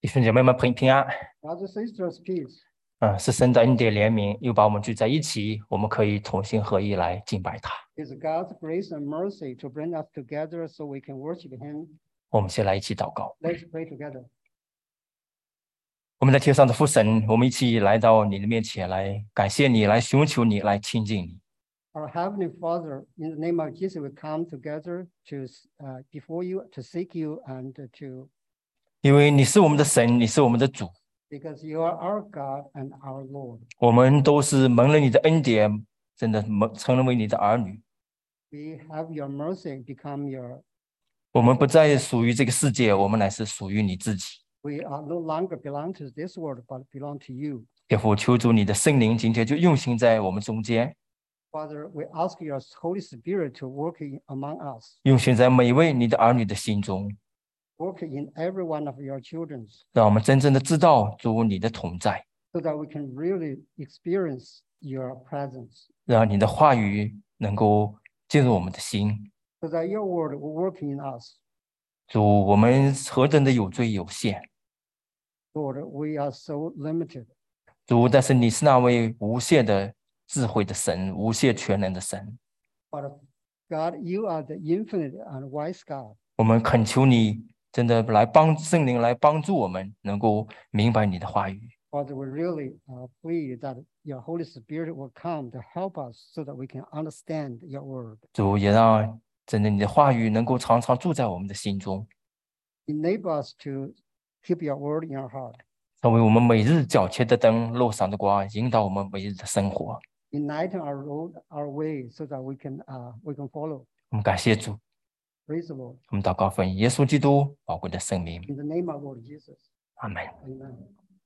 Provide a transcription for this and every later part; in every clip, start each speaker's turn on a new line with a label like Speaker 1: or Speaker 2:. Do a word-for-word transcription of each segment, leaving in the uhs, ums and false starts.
Speaker 1: 弟兄姐妹们平平安。
Speaker 2: Brothers and sisters, peace.
Speaker 1: 嗯，是神的恩典怜悯，又把我们聚在一起，我们可以同心合意来敬拜他。
Speaker 2: It's God's grace and mercy to bring us together so we can worship Him.
Speaker 1: 我们先来一起祷告。
Speaker 2: Let's pray together.
Speaker 1: 我们在天上的父神，我们一起来到你的面前来感谢你，来寻求你，来亲近你。
Speaker 2: Our Heavenly Father, in the name of Jesus, we come together to uh, before you, to seek you and to.
Speaker 1: 因为你是我们的神，你是我们的主，
Speaker 2: Because you are our God and our Lord.
Speaker 1: 我们都是蒙了你的恩典，真的蒙成为你的儿女。
Speaker 2: We have your mercy become your.
Speaker 1: 我们不再属于这个世界，我们乃是属于你自己。
Speaker 2: We are no longer belong to this world, but belong to you.
Speaker 1: 天父，求主你的圣灵今天就运行在我们中间，
Speaker 2: Father, we ask your Holy Spirit to work in among us,
Speaker 1: 运行在每一位你的儿女的心中，
Speaker 2: work in every one of your children,
Speaker 1: 让我们真正的知道主你的同在，
Speaker 2: so that we can really experience your presence,
Speaker 1: 让你的话语能够进入我们的心。
Speaker 2: so that your word will work in us.
Speaker 1: 主，我们何等的有罪有限，
Speaker 2: Lord, we are so limited,
Speaker 1: 主，但是你是那位无限的智慧的神，无限全能的神。
Speaker 2: but God, you are the infinite and wise God.
Speaker 1: 我们恳求你真的来帮圣灵来帮助我们，能够明白你的话语。
Speaker 2: Father, we really uh, pray that your Holy Spirit will come to help us so that we can understand your word.
Speaker 1: 主，也让真的你的话语能够常常住在我们的心中，
Speaker 2: Enable us to keep your word in our heart.
Speaker 1: 成为我们每日脚前的灯，路上的光，引导我们每日的生活。
Speaker 2: Enlighten our road, our way, so that we can uh, we can follow.
Speaker 1: 我们感谢主，
Speaker 2: Praise the Lord.
Speaker 1: 我们祷告奉耶稣基督宝贵的圣名，
Speaker 2: In the name of Lord Jesus.
Speaker 1: 阿门。
Speaker 2: Amen.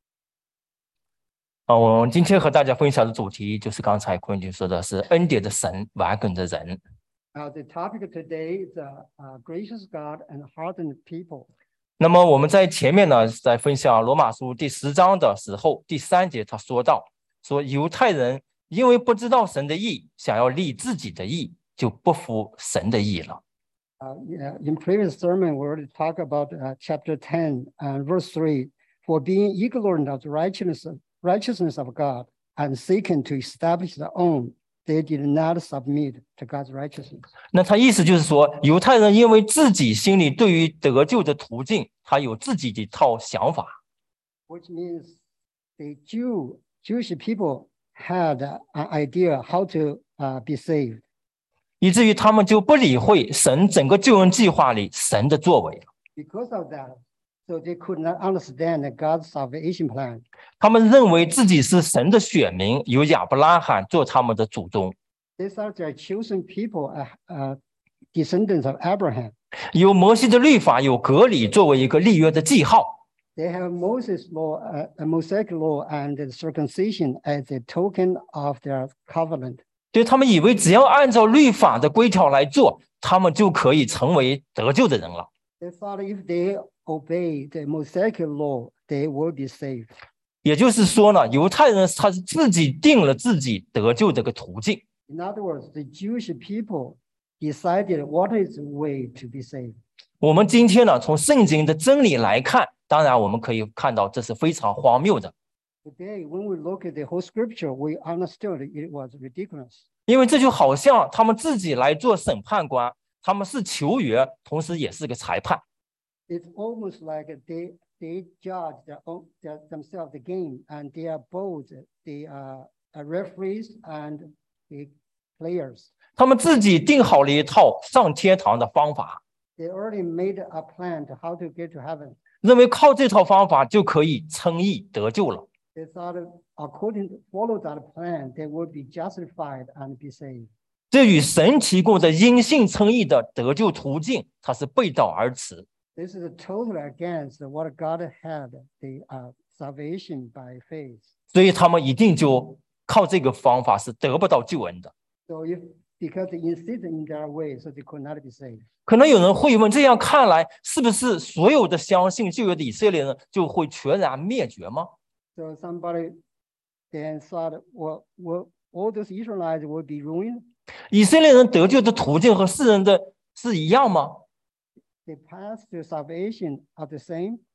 Speaker 1: 啊，我们今天和大家分享的主题就是刚才坤君说的是恩典的神，顽梗的人。
Speaker 2: Uh, the topic today is uh, uh, gracious God and hardened people.
Speaker 1: 那么我们在前面呢，在分享罗马书第十章的时候，第三节他说到，说犹太人因为不知道神的义，想要立自己的义，就不服神的义了。
Speaker 2: Uh, yeah, in previous sermon, we already talked about uh, chapter ten and verse three. For being ignorant of the righteousness, righteousness of God and seeking to establish their own, they did not submit to God's righteousness.
Speaker 1: 那他意思就是说，犹太人因为自己心里对于得救的途径，他有自己的一套想法，
Speaker 2: Which means the Jew, Jewish people had an idea how to uh, be saved.
Speaker 1: 以至于他们就不理会神整个救恩计划里神的作为。
Speaker 2: Because of that, so they could not understand God's salvation plan.
Speaker 1: 他们认为自己是神的选民，有亚伯拉罕做他们的祖宗，
Speaker 2: These are the chosen people, uh, uh, descendants of Abraham.
Speaker 1: 有摩西的律法，有割礼作为一个立约的记号。
Speaker 2: They have Moses' law, uh, a Mosaic law, and the circumcision as a token of their covenant.
Speaker 1: 对，他们以为只要按照律法的规条来做，他们就可以成为得救的人了。
Speaker 2: They thought if they obey the Mosaic law, they will be saved.
Speaker 1: 也就是说呢，犹太人他是自己定了自己得救这个途径。
Speaker 2: In other words, the Jewish people decided what is the way to be saved.
Speaker 1: 我们今天呢，从圣经的真理来看，当然我们可以看到这是非常荒谬的，
Speaker 2: Today, when we look at the whole scripture, we understood it was ridiculous.
Speaker 1: 因为这就好像他们自己来做审判官，他们是球员，同时也是个裁判。
Speaker 2: It's almost like they they judge their own their, themselves the game, and they are both the uh, uh, referees and the players.
Speaker 1: 他们自己定好了一套上天堂的方法，
Speaker 2: They already made a plan to how to get to heaven.
Speaker 1: 认为靠这套方法就可以称义得救了。
Speaker 2: They thought according to follow that plan, they would be justified and be saved.
Speaker 1: 这与神提供的因信称义的得救途径，它是背道而驰。
Speaker 2: This is totally against what God had, the uh, salvation by faith.
Speaker 1: 所以他们一定就靠这个方法是得不到救恩的。
Speaker 2: So if because they insist in their way, so they could not be saved.
Speaker 1: 可能有人会问，这样看来，是不是所有的相信旧约的以色列人就会全然灭绝吗？
Speaker 2: So somebody then thought, well, well, all those Israelites will be ruined.
Speaker 1: 以色列人得救的途径和世人的是一样吗？
Speaker 2: The path to salvation are the same.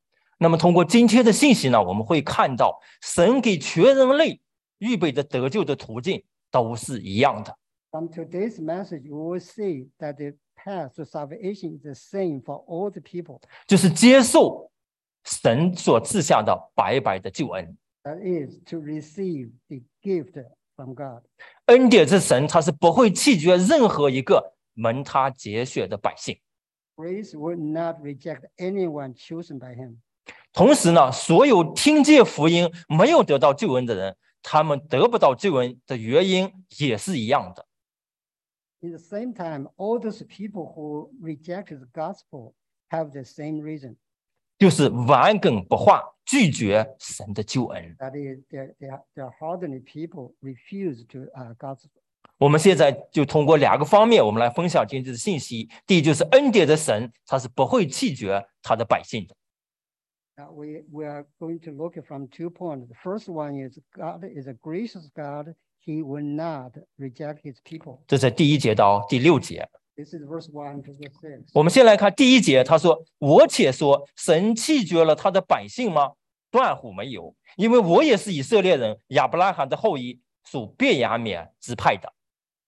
Speaker 1: 那么通过今天的信息呢，我们会看到神给全人类预备的得救的途径都是一样的。
Speaker 2: From today's message, we will see that the path to salvation is the same for all the people.
Speaker 1: 就是接受神所赐下的白白的救恩。
Speaker 2: That is to receive the gift from God.
Speaker 1: 恩典之神，他是不会弃绝任何一个蒙他拣选的百姓。
Speaker 2: Grace will not reject anyone chosen by him.
Speaker 1: 同时呢，所有听见福音没有得到救恩的人，他们得不到救恩的原因也是一样的。
Speaker 2: In the same time, all those people who rejected the gospel have the same reason.
Speaker 1: 就是顽梗不化，拒绝神的救恩。
Speaker 2: That is, they're, they're, they're hardened people refuse to uh, gospel.
Speaker 1: 我们现在就通过两个方面，我们来分享今天的信息。第一，就是恩典的神，他是不会弃绝他的百姓的。
Speaker 2: Now we, we are going to look at from two points. The first one is God is a gracious God. He will not reject his people.
Speaker 1: 这是第一节到第六节。
Speaker 2: This is verse one to verse six.
Speaker 1: 我们先来看第一节，他说：“我且说，神弃绝了他的百姓吗？断乎没有，因为我也是以色列人，亚伯拉罕的后裔，属便雅悯支派的。”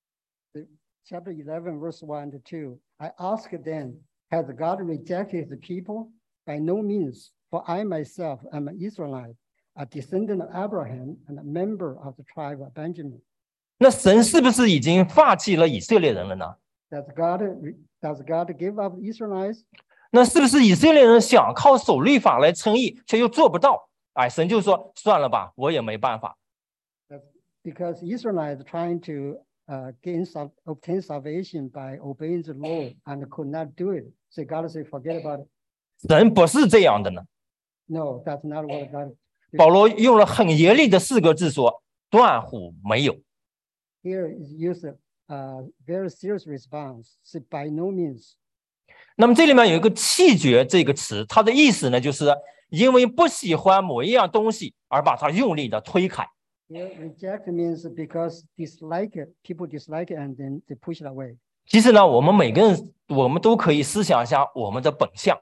Speaker 2: Chapter eleven, verse one to two. I ask then, has God rejected his people? By no means, for I myself am an Israelite, a descendant of Abraham and a member of the tribe of Benjamin.
Speaker 1: 那神是不是已经放弃了以色列人了呢？
Speaker 2: Does God, does God give up Israelites?
Speaker 1: 那是不是以色列人想靠守律法来称义，却又做不到？哎，神就说：“算了吧，我也没办法。”
Speaker 2: That's because Israelites trying to uh, gain sal- obtain salvation by obeying the law and could not do it. So God said, forget about it.
Speaker 1: 神不是这样的呢。
Speaker 2: No, that's not what God.
Speaker 1: 保罗用了很严厉的四个字说：“断乎没有。”
Speaker 2: Here is used a uh, very serious response. Say, by no means.
Speaker 1: 那么这里面有一个弃绝这个词，它的意思呢，就是因为不喜欢某一样东西而把它用力的推开。
Speaker 2: Here, reject means because dislike it, people dislike it and then they push it away.
Speaker 1: 其实呢，我们每个人，我们都可以思想一下我们的本相。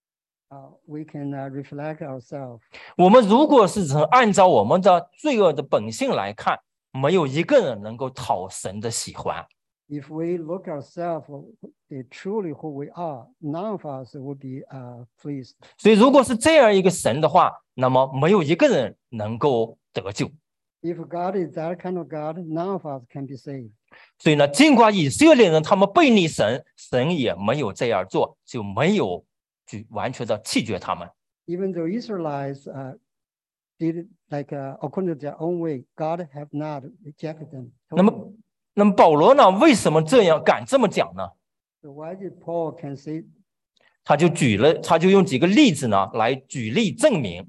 Speaker 2: Uh, we can uh, reflect ourselves.
Speaker 1: 我们如果是从按照我们的罪恶的本性来看，没有一个人能够讨神的喜欢。
Speaker 2: If we look ourselves, truly who we are, none of us would be uh, pleased.
Speaker 1: 所以，如果是这样一个神的话，那么没有一个人能够得救。
Speaker 2: If God is that kind of God, none of us can be saved.
Speaker 1: 所以呢，尽管以色列人他们背逆神，神也没有这样做，就没有去完全的弃绝他们。
Speaker 2: Even though Israelites uh, did it like uh, according to their own way, God have not rejected them.
Speaker 1: 那么，那么保罗呢，为什么这样敢这么讲呢？
Speaker 2: So why did Paul can say?
Speaker 1: 他就举了，他就用几个例子呢来举例证明。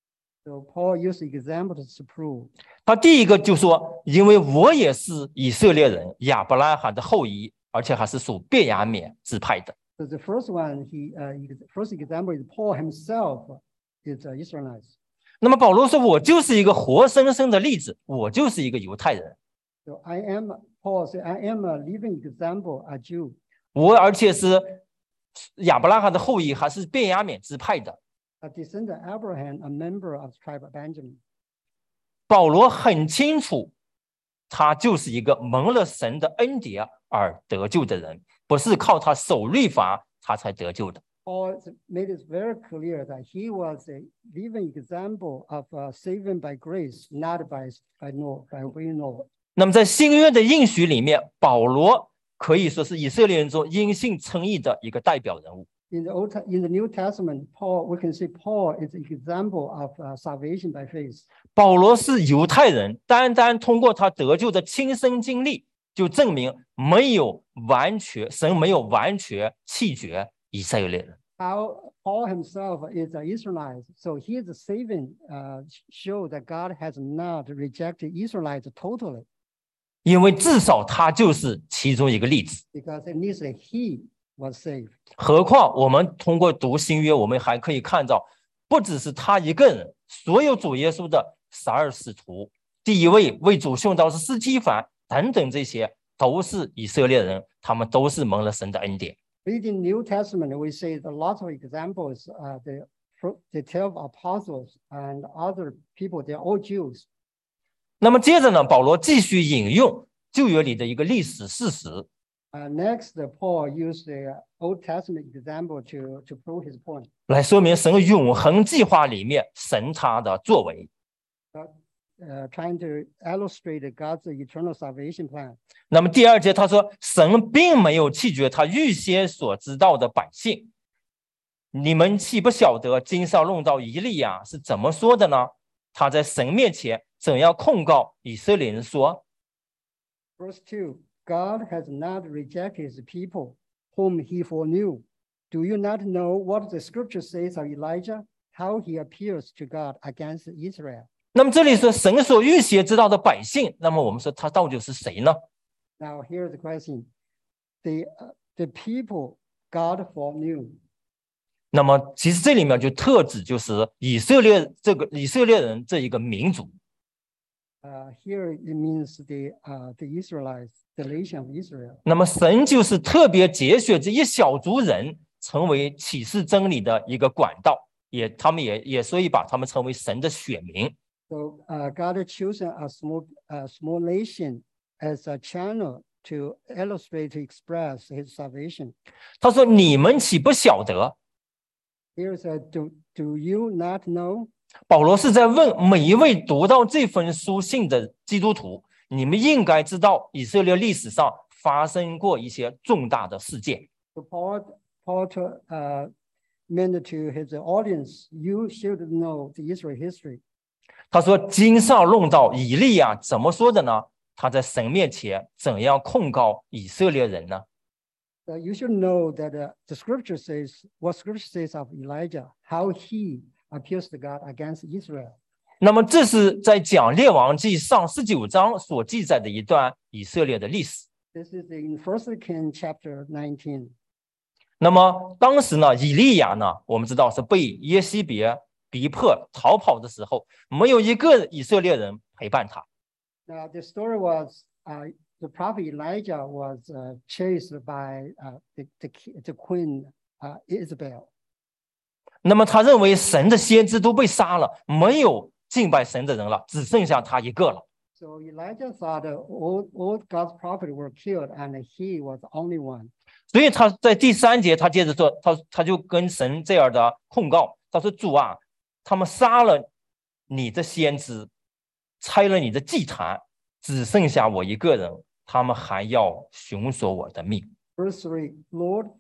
Speaker 2: So Paul used examples to prove.
Speaker 1: 他第一个就说，因为我也是以色列人，亚伯拉罕的后裔，而且还是属便雅悯支派的。
Speaker 2: So the first one, he uh, first example is Paul himself is uh, Israelites.
Speaker 1: 那么保罗说，我就是一个活生生的例子，我就是一个犹太人，
Speaker 2: So I am Paul said, I am a living example, a Jew.
Speaker 1: 我而且是亚伯拉罕的后裔，还是便雅悯支派的。
Speaker 2: A descendant of Abraham, a member of the tribe of Benjamin.
Speaker 1: 保罗很清楚，他就是一个蒙了神的恩典而得救的人，不是靠他守律法他才得救的。
Speaker 2: Paul made it very clear that he was a living example of uh, saving by grace, not by by law, by obeying law.
Speaker 1: 那么在新约的应许里面，保罗可以说是以色列人中因信称义的一个代表人物。
Speaker 2: In the Old, in the New Testament, Paul, we can say Paul is an example of uh, salvation by faith.
Speaker 1: 保罗是犹太人，单单通过他得救的亲身经历，就证明没有完全神没有完全弃绝以色列人。
Speaker 2: How Paul himself is an Israelite, so his saving uh, show that God has not rejected Israelites totally,
Speaker 1: 因为至少他就是其中一个例子。
Speaker 2: because at least he was saved.
Speaker 1: 何况我们通过读新约，我们还可以看到，不只是他一个人，所有主耶稣的十二使徒，第一位为主殉道是司基法等等，这些都是以色列人，他们都是蒙了神的恩典。
Speaker 2: Reading New Testament, we see a lot of examples. Uh, the the twelve apostles and other people, they're all Jews.
Speaker 1: 那么接着呢，保罗继续引用旧约里的一个历史事实。
Speaker 2: Uh, next, uh, Paul used the Old Testament example to, to prove his point.
Speaker 1: 来说明神永恒计划里面神他的作为。
Speaker 2: Uh, uh, trying to illustrate God's eternal salvation plan.
Speaker 1: 那么第二节他说，神并没有弃绝他预先所知道的百姓。你们岂不晓得经上论到以利亚是怎么说的呢？他在神面前怎样控告以色列人说
Speaker 2: Verse two, God has not rejected his people whom he foreknew. Do you not know what the scripture says of Elijah, how he appeals to God against Israel?
Speaker 1: 那么这里说神所预先知道的百姓，那么我们说他到底是谁呢？
Speaker 2: Now here's the question. The, uh, the people God foreknew.
Speaker 1: 那么其实这里面就特指就是以色列这个以色列人这一个民族。
Speaker 2: Uh, here it means the, uh, the Israelites, the nation of Israel.
Speaker 1: 那么神就是特别节选这一小族人成为启示真理的一个管道，也他们也也所以把他们称为神的选民。
Speaker 2: So uh, God has chosen a small, a small nation as a channel to illustrate, to express his salvation.
Speaker 1: 他说：“你们岂不晓得？”
Speaker 2: Here's a, do, do you not know?
Speaker 1: 保罗是在问每一位读到这封书信的基督徒，你们应该知道以色列历史上发生过一些重大的事件。
Speaker 2: So Paul, Paul to, uh, meant to his audience, you should know the Israel history.
Speaker 1: 他说：“经上论到以利亚怎么说的呢？他在神面前怎样控告以色列人呢？”
Speaker 2: Uh, you should know that uh, the scripture says, what scripture says of Elijah, how he appeals to God against Israel.
Speaker 1: 那么这是在讲列王记上十九章所记载的一段以色列的历史。
Speaker 2: This is in First Kings chapter nineteen.
Speaker 1: 那么当时呢，以利亚呢，我们知道是被耶西别逼迫逃跑的时候，没有一个以色列人陪伴他。
Speaker 2: Now the story was, uh, the prophet Elijah was uh, chased by uh, the, the, the queen uh, Isabel.
Speaker 1: 那么他认为神的先知都被杀了，没有敬拜神的人了，只剩下他一个了。
Speaker 2: So Elijah thought uh, all, all God's prophets were killed and he was the only one.
Speaker 1: 所以他在第三节，他接着说，他他就跟神这样的控告，他说：“主啊，他们杀了你的先知，拆了你的祭坛，只剩下我一个人，他们还要寻索我的命。”
Speaker 2: Verse three, Lord,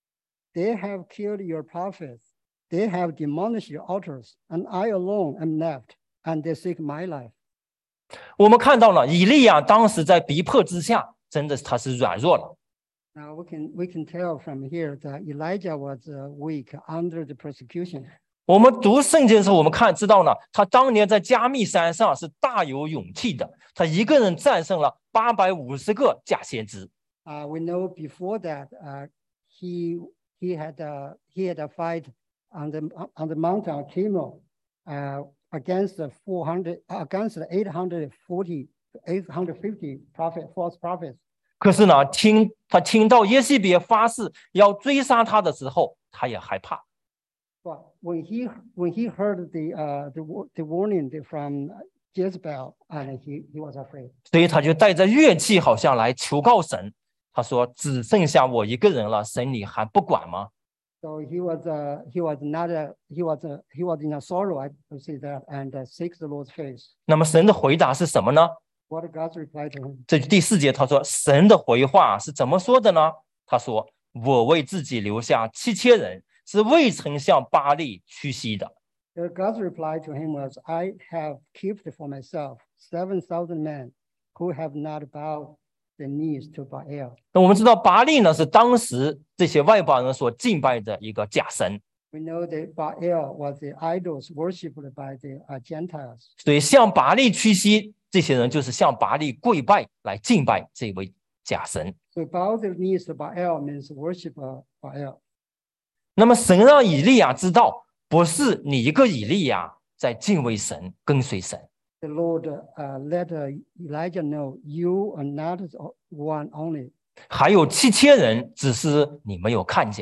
Speaker 2: they have killed your prophets. They have demolished your altars, and I alone am left, and they seek my life.
Speaker 1: 我们看到了以利亚当时在逼迫之下，真的他是软弱了。
Speaker 2: Now we can we can tell from here that Elijah was uh, weak under the persecution.
Speaker 1: 我们读圣经的时候，我们看知道呢，他当年在加密山上是大有勇气的，他一个人战胜了八百五十个假先知。
Speaker 2: Uh, we know before that uh, he he had uh, he had a fight on the on the mountain of Carmel uh, against the four hundred against the eight hundred forty eight hundred fifty prophet false prophets.
Speaker 1: 可是呢，听他听到耶西别发誓要追杀他的时候，他也害怕。
Speaker 2: But when he when he heard the uh, the the warning from Jezebel, and he he was afraid.
Speaker 1: 所以他就带着乐器，好像来求告神。他说：“只剩下我一个人了，神你还不管吗？”
Speaker 2: So he was uh, he was not a, he was a, he was in a sorrow, I would say that, and uh, seeks the Lord's face.
Speaker 1: 那么神的回答是什么呢？
Speaker 2: What did God reply to him?
Speaker 1: 这第四节他说，神的回话是怎么说的呢？他说：“我为自己留下七千人，是未曾向巴力屈膝的。”
Speaker 2: God's reply to him was, I have kept for myself seven thousand men who have not bowed the knees to Baal.
Speaker 1: 那我们知道巴力呢是当时这些外邦人所敬拜的一个假神，
Speaker 2: We know that Baal was the idols worshipped by the uh, Gentiles.
Speaker 1: 所以向巴力屈膝，这些人就是向巴力跪拜来敬拜这位假神。
Speaker 2: So bow the knees to Baal means worship uh, Baal.
Speaker 1: 那么神让以利亚知道，不是你一个以利亚在敬畏神、跟随神。
Speaker 2: The Lord uh, let uh, Elijah know you are not one only.
Speaker 1: 还有七千人，只是你没有看见罢了。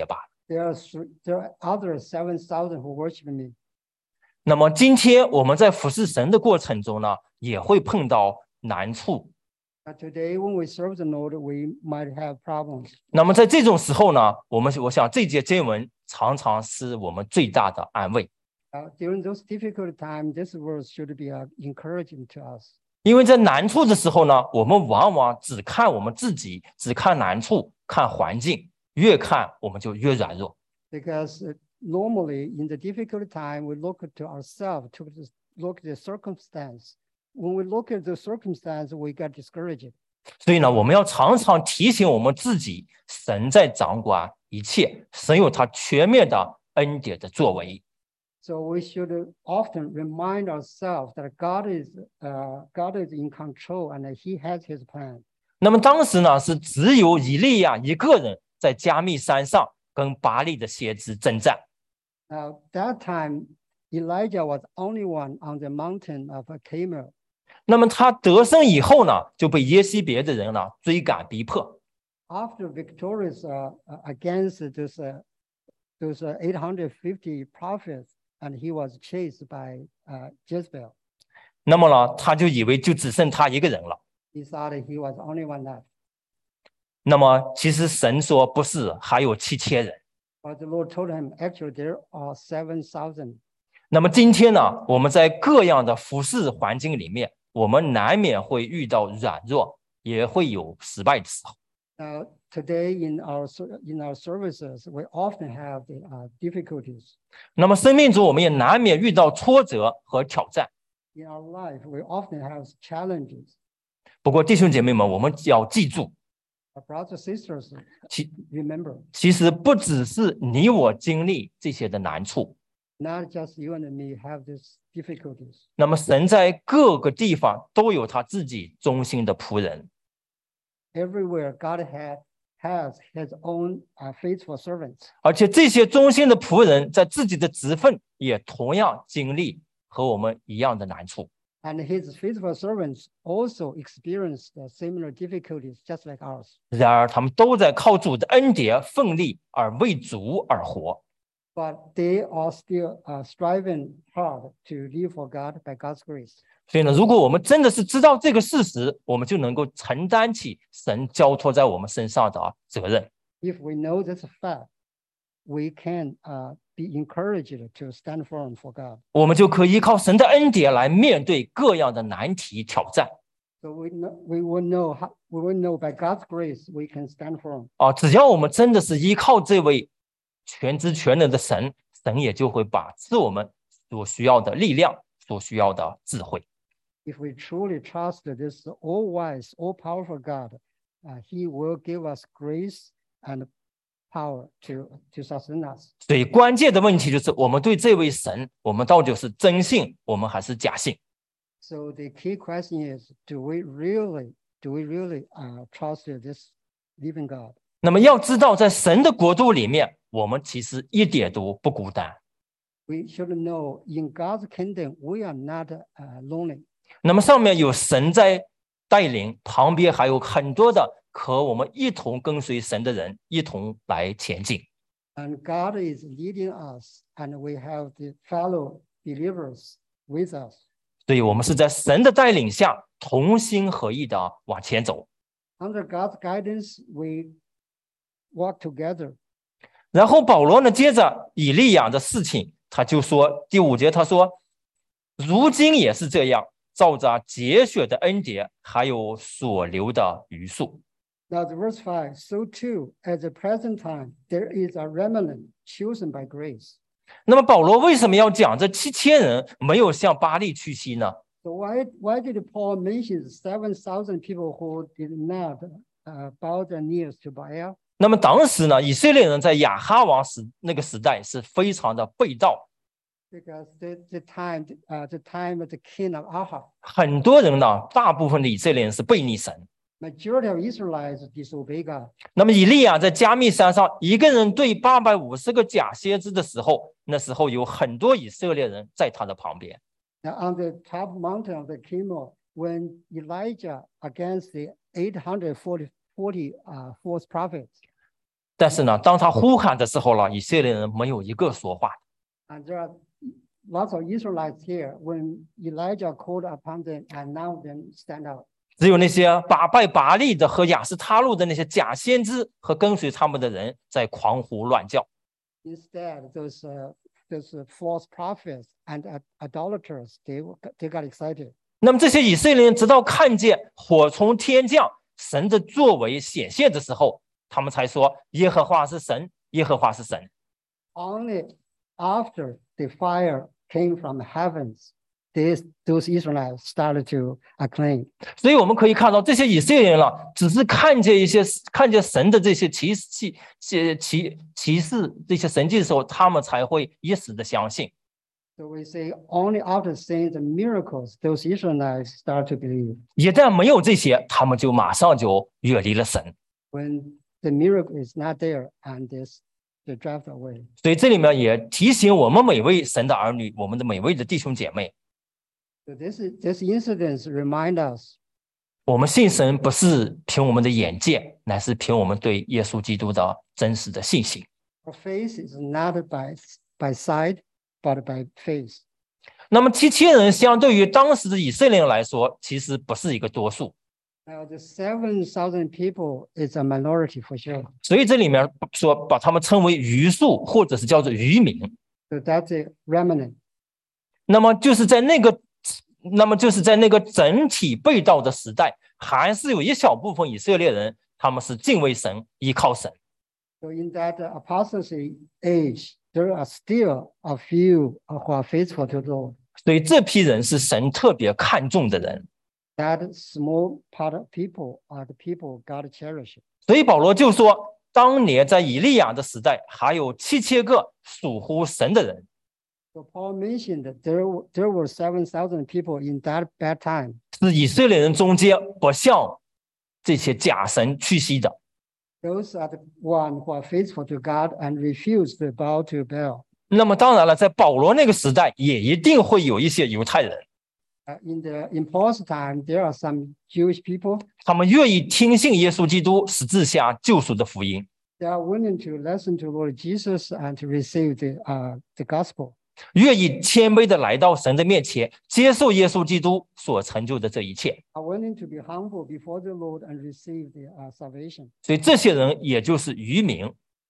Speaker 2: There are three, there are other seven thousand who worship me.
Speaker 1: 那么今天我们在服侍神的过程中呢，也会碰到难处。
Speaker 2: But today, when we serve the Lord, we might have problems.
Speaker 1: 那么在这种时候呢，我们我想这节经文常常是我们最大的安慰。
Speaker 2: Uh, during those difficult times, this verse should be uh, encouraging to us.
Speaker 1: 因为在难处的时候呢，我们往往只看我们自己，只看难处，看环境，越看我们就越软弱。
Speaker 2: Because uh, normally in the difficult time, we look to ourselves, to look at the circumstance. When we look at the circumstance, we get discouraged.
Speaker 1: 所以呢，我们要常常提醒我们自己，神在掌管一切，神有他全面的恩典的作为。
Speaker 2: So we should often remind ourselves that God is uh, God is in control and He has His plan.
Speaker 1: 那么当时呢，是只有以利亚一个人在加密山上跟巴力的先知征战。
Speaker 2: Now that time, Elijah was only one on the mountain of Carmel.
Speaker 1: 那么他得胜以后呢，就被耶西别的人呢追赶逼迫。
Speaker 2: After victorious uh, against those uh, those uh, eight hundred fifty prophets, and he was chased by uh, Jezebel.
Speaker 1: 那么呢，他就以为就只剩他一个人了。
Speaker 2: He thought he was only one left.
Speaker 1: 那么其实神说不是，还有七千人。
Speaker 2: But the Lord told him, actually, there are seven thousand.
Speaker 1: 那么今天呢，我们在各样的服侍环境里面，我们难免会遇到软弱，也会有失败的时候。
Speaker 2: Now, today in our in our services, we often have the uh, difficulties.
Speaker 1: 那么生命中我们也难免遇到挫折和挑战。
Speaker 2: In our life, we often have challenges.
Speaker 1: 不过弟兄姐妹们，我们要记住，
Speaker 2: Our brothers and sisters,
Speaker 1: 其
Speaker 2: remember,
Speaker 1: 其实不只是你我经历这些的难处，
Speaker 2: not just you and me have these difficulties.
Speaker 1: 那么神在各个地方都有他自己忠心的仆人。
Speaker 2: Everywhere, God has has His own uh, faithful servants.
Speaker 1: 而且这些忠心的仆人在自己的职分也同样经历和我们一样的难处。
Speaker 2: And His faithful servants also experienced uh, similar difficulties, just like ours.
Speaker 1: 然而他们都在靠主的恩典奋力而为主而活。
Speaker 2: But they are still uh, striving hard to live for God by God's grace.
Speaker 1: 所以呢，如果我们真的是知道这个事实，我们就能够承担起神交托在我们身上的责任。
Speaker 2: If we know this fact, we can uh, be encouraged to stand firm for God.
Speaker 1: 我们就可以依靠神的恩典来面对各样的难题挑战。
Speaker 2: So we know, we will know how, we will know by God's grace we can stand firm.
Speaker 1: 啊，只要我们真的是依靠这位全知全能的神，神也就会把赐我们所需要的力量、所需要的智慧。
Speaker 2: If we truly trust this all-wise, all-powerful God, uh, He will give us grace and power to, to sustain us.
Speaker 1: 所以关键的问题就是，我们对这位神，我们到底是真信，我们还是假信？
Speaker 2: So the key question is, do we really, do we really uh, trust this living God?
Speaker 1: 那么要知道，在神的国度里面，我们其实一点都不孤单。
Speaker 2: We should know in God's kingdom, we are not uh, lonely.
Speaker 1: 那么上面有神在带领，旁边还有很多的和我们一同跟随神的人一同来前进。
Speaker 2: And God is leading us, and we have the fellow believers with us.
Speaker 1: 所以我们是在神的带领下同心合意的往前走。
Speaker 2: Under God's guidance, we walk together.
Speaker 1: 然后保罗呢，接着以利亚的事情，他就说第五节，他说：“如今也是这样，照着节选的恩典，还有所留的余数。”
Speaker 2: Now, the verse five, so too, at the present time, there is a remnant chosen by grace.
Speaker 1: 那么保罗为什么要讲这七千人没有向巴力屈膝呢？
Speaker 2: So why, why did Paul mention seven thousand people who did not uh, bow their knees to Baal?
Speaker 1: 那么当时呢，以色列人在亚哈王时那个时代是非常的背道，
Speaker 2: Because the, the time, uh, the time of the king of Ahab,
Speaker 1: 很多人呢，大部分的以色列人是背逆神。
Speaker 2: majority of Israelites disobey God.
Speaker 1: 那么以利亚在加密山上一个人对八百五十个假先知的时候，那时候有很多以色列人在他的旁边。
Speaker 2: Now, on the top mountain of the Carmel, when Elijah against the eight hundred forty uh, false prophets,
Speaker 1: 但是呢，当他呼喊的时候了，以色列人没有一个说话。
Speaker 2: And there are lots of Israelites here when Elijah called upon them, and none of them stand out.
Speaker 1: 只有那些把拜拔利的和亚斯他路的那些假先知和跟随他们的人在狂呼乱叫。
Speaker 2: Instead, those uh, those uh, false prophets and uh, idolaters, they they got excited.
Speaker 1: 那么这些以色列人直到看见火从天降，神的作为显现的时候，他们才说耶和华是神，耶和华是神。
Speaker 2: Only after the fire came from the heavens, these those Israelites started to acclaim.
Speaker 1: 所以我们可以看到，这些以色列人了，只是看见一些看见神的这些奇奇奇奇奇事、这些神迹的时候，他们才会一时的相信。
Speaker 2: So we say only after seeing the miracles, those Israelites start to believe.
Speaker 1: 一旦没有这些，他们就马上就远离了神。
Speaker 2: When the miracle is not there, and this they drive away.
Speaker 1: 所以这里面也提醒我们每位神的儿女，我们的每位的弟兄姐妹，
Speaker 2: So this is, this incidents remind us
Speaker 1: 我们信神不是凭我们的眼见，乃是凭我们对耶稣基督的真实的信心。
Speaker 2: our faith is not by by sight, but by faith.
Speaker 1: 那么七千人相对于当时的以色列人来说，其实不是一个多数。
Speaker 2: Now the seven thousand people is a minority for sure.
Speaker 1: 所以这里面说把他们称为余数，或者是叫做渔民。
Speaker 2: So that's a remnant.
Speaker 1: 那么就是在那个，那么就是在那个整体被盗的时代，还是有一小部分以色列人，他们是敬畏神、依靠神。
Speaker 2: So in that apostasy age, there are still a few who are faithful to the Lord.
Speaker 1: 所以这批人是神特别看重的人。
Speaker 2: That small part of people are the people God cherishes.
Speaker 1: 所以保罗就说，当年在以利亚的时代，还有七千个属乎神的人。
Speaker 2: So Paul mentioned that there were, there were seven thousand people in that bad time.
Speaker 1: 是以色列人中间不向这些假神屈膝的。
Speaker 2: Those are the one who are faithful to God and refuse to bow to Baal.
Speaker 1: 那么当然了，在保罗那个时代，也一定会有一些犹太人，
Speaker 2: Uh, in the in Paul's time, there are some Jewish people
Speaker 1: 他们愿意听信耶稣基督十字架救赎的福音，
Speaker 2: that are willing to listen to Lord Jesus and to receive the uh, the gospel.
Speaker 1: 愿意谦卑的来到神的面前，接受耶稣基督所成就的这一切。
Speaker 2: Are willing to be humble before the Lord and receive the uh, salvation.
Speaker 1: 所以这些人也就是渔民，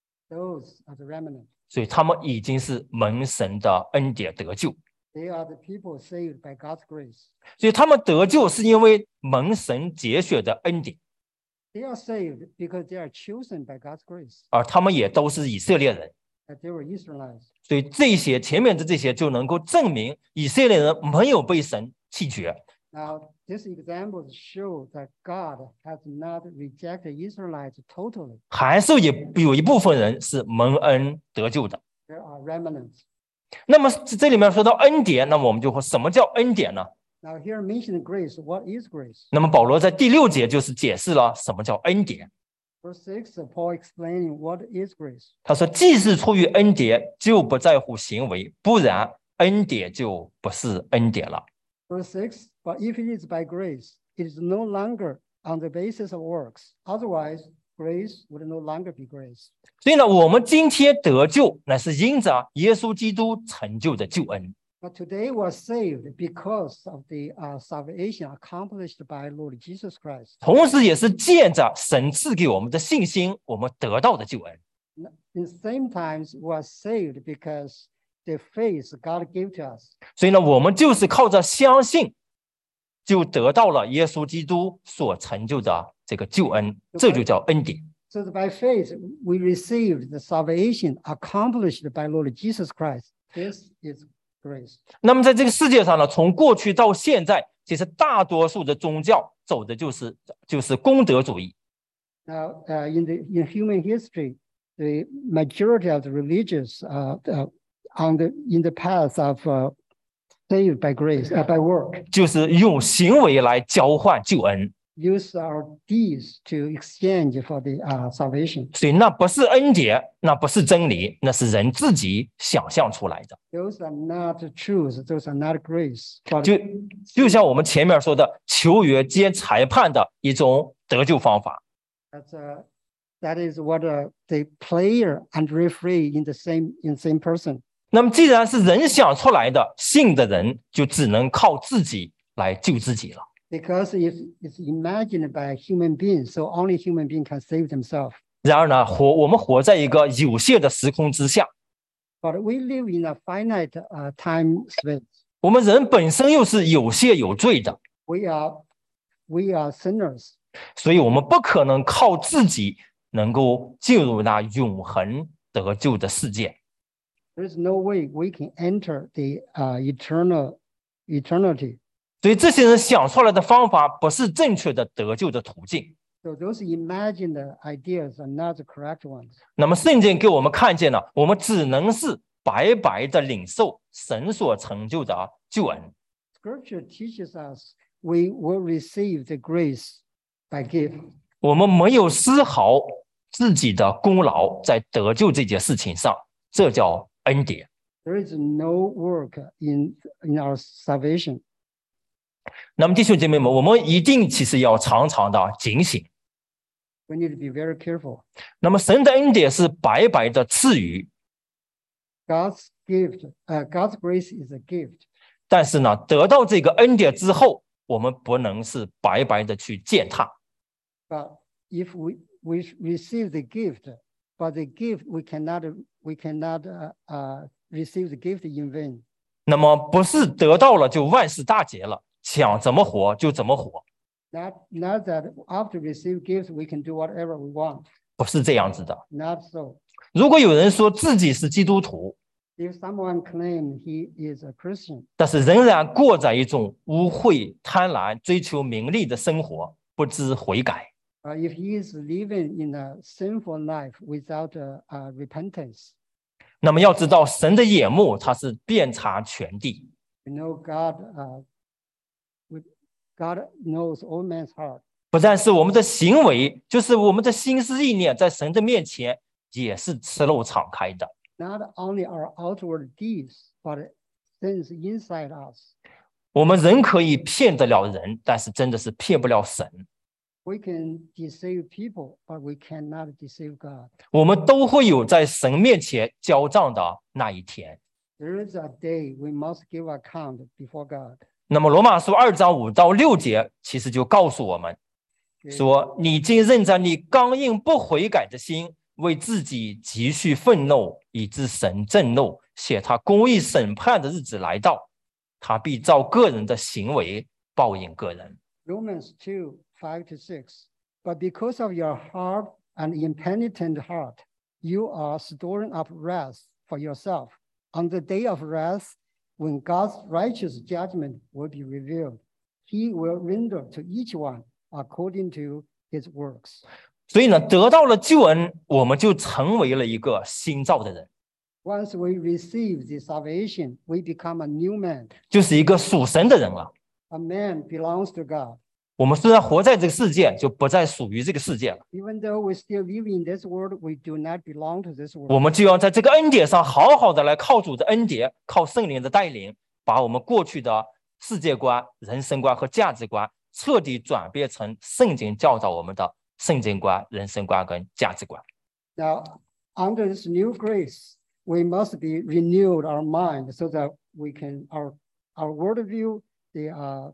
Speaker 2: Those are the remnant.
Speaker 1: 所以他们已经是蒙神的恩典得救。
Speaker 2: They are the people saved by God's grace.
Speaker 1: 所以他们得救是因为蒙神节选的恩典，
Speaker 2: They are saved because they are chosen by God's grace.
Speaker 1: 而他们也都是以色列人。
Speaker 2: That they were Israelites.
Speaker 1: 所以这些前面的这些就能够证明以色列人没有被神弃绝。
Speaker 2: Now, these examples show that God has not rejected Israelites totally.
Speaker 1: 还是也有一部分人是蒙恩得救的。
Speaker 2: There are remnants.
Speaker 1: 那么这里面说到恩典，那么我们就会什么叫恩典呢？
Speaker 2: Now, here mentioned grace. What is grace?
Speaker 1: 那么保罗在第六节就是解释了什么叫恩典。
Speaker 2: Verse six, Paul explaining what is grace.
Speaker 1: 他说：“既是出于恩典，就不在乎行为，不然恩典就不是恩典了。”
Speaker 2: Verse six, but if it is by grace, it is no longer on the basis of works. Otherwise, grace would no longer be grace.
Speaker 1: 所以呢，我们今天得救，乃是因着耶稣基督成就的救恩。
Speaker 2: But today we are saved because of the uh, salvation accomplished by Lord Jesus Christ.
Speaker 1: 同时也是借着神赐给我们的信心，我们得到的救恩。
Speaker 2: In the same times, we are saved because the faith God gave to us.
Speaker 1: 所以呢，我们就是靠着相信，就得到了耶稣基督所成就的这个救恩，这就叫恩典。
Speaker 2: So that by faith, we received the salvation accomplished by Lord Jesus Christ. This is grace.
Speaker 1: 那么在这个世界上呢，从过去到现在，其实大多数的宗教走的就是就是功德主义。
Speaker 2: Now, uh, in the in human history, the majority of the religious uh, uh, on the in the path of uh, saved by grace, uh, by work,
Speaker 1: 就是用行为来交换救恩，
Speaker 2: use our deeds to exchange for the uh, salvation.
Speaker 1: 所以那不是恩典，那不是真理，那是人自己想象出来的。
Speaker 2: Those are not truth. Those are not grace. But
Speaker 1: 就就像我们前面说的，球员兼裁判的一种得救方法。
Speaker 2: that's uh, That is what uh, the player and referee in the same in same person.
Speaker 1: 那么既然是人想出来的，信的人就只能靠自己来救自己了。
Speaker 2: Because if it's imagined by human beings, so only human being can save themselves.
Speaker 1: 然而呢，活我们活在一个有限的时空之下，
Speaker 2: But we live in a finite uh, time space.
Speaker 1: 我们人本身又是有限有罪的，
Speaker 2: We are we are sinners.
Speaker 1: 所以我们不可能靠自己能够进入那永恒得救的世界。
Speaker 2: There is no way we can enter the uh, eternal eternity.
Speaker 1: 所以这些人想出来的方法不是正确的得救的途径。
Speaker 2: So those imagined ideas are not the correct ones.
Speaker 1: 那么圣经给我们看见了，我们只能是白白的领受神所成就的救恩。
Speaker 2: Scripture teaches us we will receive the grace by gift.
Speaker 1: 我们没有丝毫自己的功劳在得救这件事情上，这叫恩典。
Speaker 2: There is no work in in our salvation.
Speaker 1: 那么弟兄姐妹们，我们一定其实要常常的警醒。
Speaker 2: We need to be very careful.
Speaker 1: 那么神的恩典是白白的赐予，
Speaker 2: God's gift, uh, God's grace is a gift.
Speaker 1: 但是呢，得到这个恩典之后，我们不能是白白的去践踏。
Speaker 2: But if we we receive the gift, but the gift we cannot we cannot uh, uh, receive the gift in vain.
Speaker 1: 那么不是得到了就万事大吉了，想怎么活就怎么活，
Speaker 2: Not not that after receive gifts we can do whatever we want.
Speaker 1: 不是这样子的。
Speaker 2: Not so.
Speaker 1: 如果有人说自己是基督徒，
Speaker 2: If someone claims he is a Christian,
Speaker 1: 但是仍然过着一种污秽、贪婪、追求名利的生活，不知悔改，
Speaker 2: uh, if he is living in a sinful life without uh, uh, repentance,
Speaker 1: 那么要知道神的眼目他是遍察全地，
Speaker 2: you know God, uh, with, God knows all man's heart.
Speaker 1: 不但是我们的行为，就是我们的心思意念，在神的面前也是赤露敞开的。
Speaker 2: Not only our outward deeds, but sins inside us.
Speaker 1: 我们人可以骗得了人，但是真的是骗不了神。
Speaker 2: We can deceive people, but we cannot deceive God.
Speaker 1: 我们都会有在神面前交账的那一天。
Speaker 2: There is a day we must give account before God.
Speaker 1: 那么罗马书二章五到六节其实就告诉我们说，你竟认着你刚硬不悔改的心，为自己积蓄愤怒，以致神震怒，写他公义审判的日子来到，他必照个人的行为报应个人。
Speaker 2: Romans two, five to six. But because of your hard and impenitent heart, you are storing up wrath for yourself on the day of wrath, when God's righteous judgment will be revealed. He will render to each one according to his works.
Speaker 1: 所以呢，得到了救恩，我们就成为了一个新造的人，
Speaker 2: Once we receive the salvation, we become a new man.
Speaker 1: 就是一个属神的人了。
Speaker 2: A man belongs to God.
Speaker 1: 我们虽然活在这个世界，就不再属于这个世界了。
Speaker 2: Even though we still live in this world, we do not belong to this
Speaker 1: 我
Speaker 2: world.
Speaker 1: 们就要在这个恩典上好好的来靠主的恩典，靠圣灵的带领，把我们过去的世界观、人生观和价值观彻底转变成圣经教导我们的圣经观、人生观跟价值观。
Speaker 2: Now, under this new grace, we must be renewed our mind so that we can our our worldview, the uh,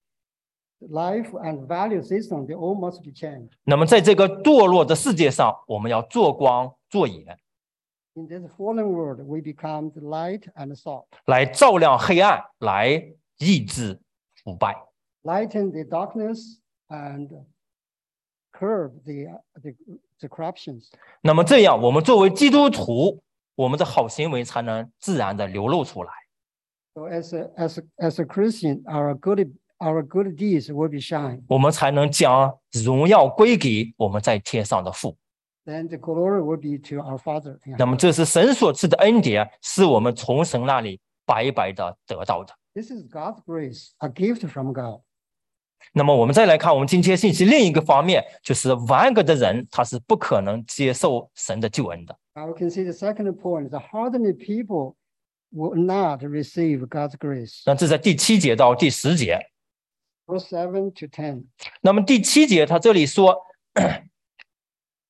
Speaker 2: life and value system, they all must be changed.
Speaker 1: 那么在这个堕落的世界上，我们要做光做盐，
Speaker 2: In this fallen world, we become the light and salt.
Speaker 1: 来照亮黑暗，来抑制腐败。
Speaker 2: Lighten the darkness and curb the, uh, the, the corruptions.
Speaker 1: 那么这样，我们作为基督徒，我们的好行为才能自然的流露出来。
Speaker 2: So as a, as a, as a Christian, our good, our good deeds will be shine.
Speaker 1: 我们才能将荣耀归给我们在天上的父。
Speaker 2: Then the glory will be to our Father.
Speaker 1: 那么这是神所赐的恩典，是我们从神那里白白的得到的。
Speaker 2: This is God's grace, a gift from God.
Speaker 1: 那么我们再来看我们今天信息另一个方面，就是顽梗的人他是不可能接受神的救恩的。
Speaker 2: Now we can see the second point, the hardened people will not receive God's grace.
Speaker 1: 那这在第七节到第十节。
Speaker 2: Verse seven to ten.
Speaker 1: 那么第七节他这里说，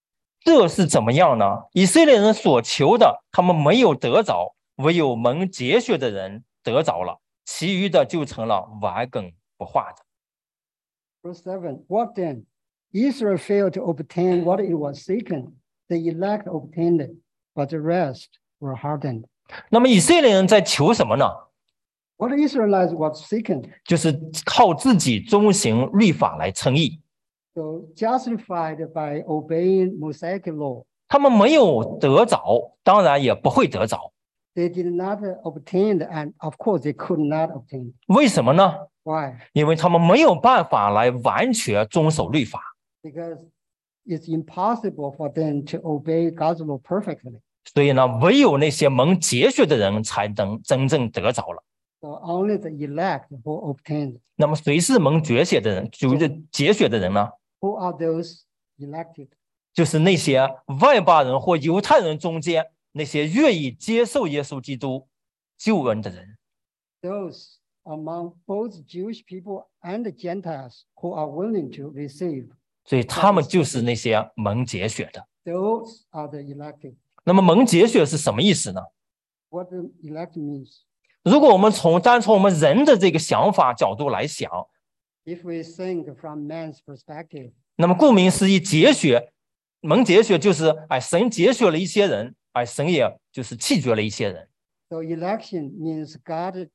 Speaker 1: 这是怎么样呢？以色列人所求的，他们没有得着，唯有蒙拣选的人得着了，其余的就成了顽梗不化的。
Speaker 2: Verse seven, what then? Israel failed to obtain what it was seeking. The elect obtained it, but the rest were hardened.
Speaker 1: 那么以色列人在求什么呢？
Speaker 2: What the Israelites was seeking,
Speaker 1: 就是靠自己遵行律法来称义。
Speaker 2: so justified by obeying Mosaic law.
Speaker 1: 他们没有得着，当然也不会得着。
Speaker 2: They did not obtain, and of course they could not obtain.
Speaker 1: 为什么呢？
Speaker 2: Why?
Speaker 1: 因为他们没有办法来完全遵守律法。
Speaker 2: Because it's impossible for them to obey God's law perfectly.
Speaker 1: 所以呢，唯有那些蒙拣选的人才能真正得着了。
Speaker 2: So only the elect who obtained.
Speaker 1: 那么谁是蒙拣选的人？就是拣选的人呢？
Speaker 2: Who are those elected?
Speaker 1: 就是那些外邦人或犹太人中间那些愿意接受耶稣基督救恩的人。
Speaker 2: Those among both Jewish people and the Gentiles who are willing to receive.
Speaker 1: 所以他们就是那些蒙拣选的。
Speaker 2: Those are the elected.
Speaker 1: 那么蒙拣选是什么意思呢？
Speaker 2: What the elect means.
Speaker 1: 如果我们从单从我们人的这个想法角度来想，
Speaker 2: If we think from man's perspective,
Speaker 1: 那么顾名思义，拣选蒙拣选就是哎，神拣选了一些人，哎，神也就是弃绝了一些人。
Speaker 2: so election means God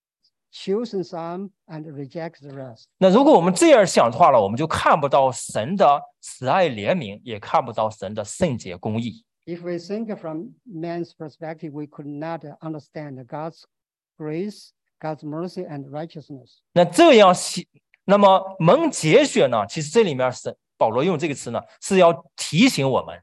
Speaker 2: chosen some and rejects the rest.
Speaker 1: 那如果我们这样想的话呢，我们就看不到神的慈爱怜悯，也看不到神的圣洁公义。
Speaker 2: If we think from man's perspective, we could not understand God's grace, God's mercy, and righteousness.
Speaker 1: 那这样想，那么蒙拣选呢？其实这里面是保罗用这个词呢，是要提醒我们，